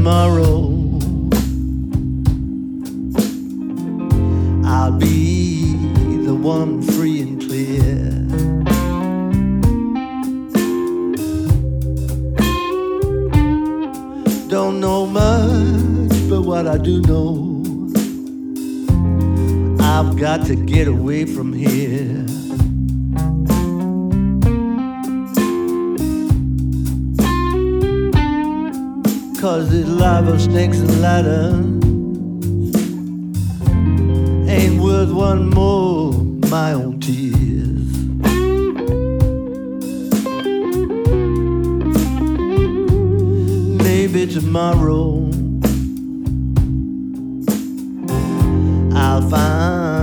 tomorrow I'll be the one free and clear. Don't know much, but what I do know, I've got to get away from here. 'Cause this life of snakes and ladders ain't worth one more of my own tears. Maybe tomorrow I'll find